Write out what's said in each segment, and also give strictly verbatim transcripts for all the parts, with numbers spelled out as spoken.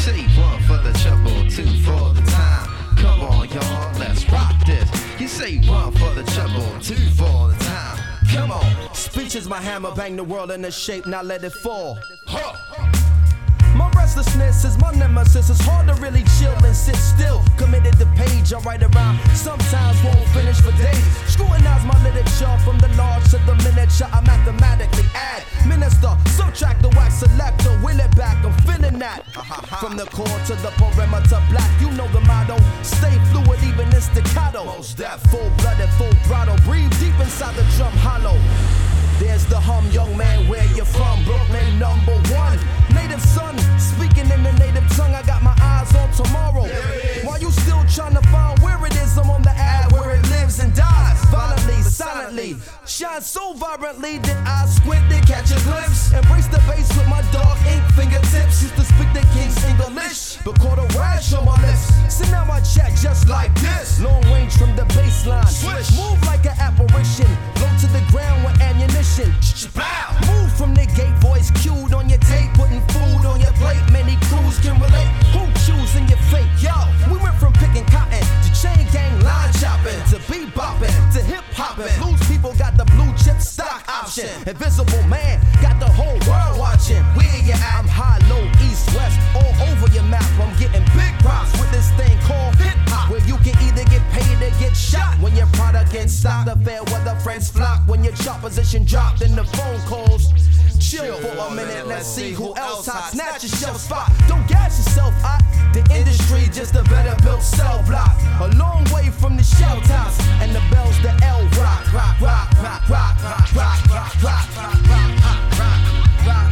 say one for the trouble, two for the time. Come on, y'all, let's rock this. You say one for the trouble, two for the time. Come on. Speech is my hammer, bang the world into shape, now let it fall. Huh. My restlessness is my nemesis. It's hard to really chill and sit still. Committed to page, I write around. Sometimes won't finish for days. Scrutinize my literature from the large to the miniature. I mathematically add, minister, subtract the wax selector. Will it back, I'm feeling that. From the core to the perimeter, black. You know the motto. Stay fluid, even in staccato. Most that full blooded, full throttle. Breathe deep inside the drum hollow. There's the hum, young man, where you from? Brooklyn, number one. Native son, speaking in the native tongue. I got my eyes on tomorrow. While you still trying to find where it is, I'm on the ad where it lives and dies. Violently, silently, shine so vibrantly that I squint to catch a glimpse. Embrace the bass with my dark ink fingertips. Used to speak the king's English, but caught a rash on my lips. So now I chat just like this. Long range from the baseline. Swish. Move like an apparition. Low to the ground with ammunition. Move from the gate, voice cued on your tape, putting food on your plate. Many crews can relate. Who choosing your fate? Yo, we went from picking cotton to chain gang line chopping to bebopping to hip hopping. Loose people got the blue chip stock option. Invisible man got the whole world watching. Where you at? I'm high, low, east, west, all over your map. I'm getting big props with this thing called hip hop, where you can either get paid or get shot. When your product gets stopped, the fair weather friends flock. When your chart position dropped in the phone calls. Chill for a minute, let's see who else hot. Snatch your shelf spot, don't gas yourself hot. The industry just a better built cell block. A long way from the shell tops and the bells, the L rock, rock, rock, rock, rock, rock, rock, rock, rock, rock, rock, rock, rock.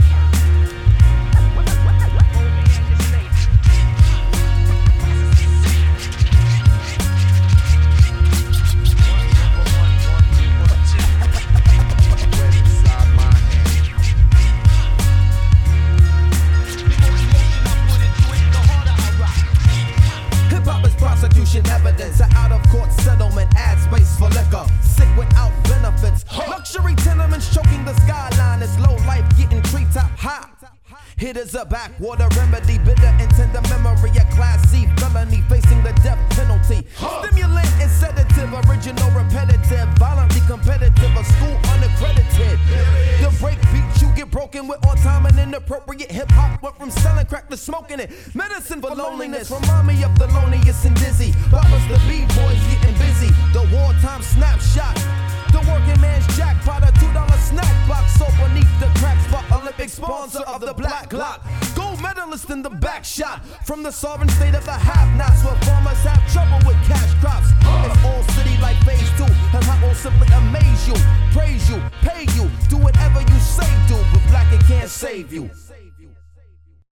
Evidence, an out-of-court settlement, add space for liquor. Sick without benefits. Luxury tenements choking the skyline. It's low life getting treetop high. Hitters a backwater remedy, bitter and tender memory. A class C felony facing the death penalty. Stimulant and sedative, original repetitive, violently competitive, a school unaccredited. The break beat you get broken with on time and inappropriate hip hop. Went from selling crack to smoking it. Medicine for loneliness, remind me of the loneliest and dizzy. Boppers the B-boys getting busy. The wartime snapshot. The working man's jackpot, a two dollar snack box so beneath the crack spot. Olympic sponsor of the Black Glock. Gold medalist in the back shot. From the sovereign state of the have-nots, where farmers have trouble with cash crops. It's all city like phase two. And I will simply amaze you, praise you, pay you, do whatever you say do. But black it can't save you.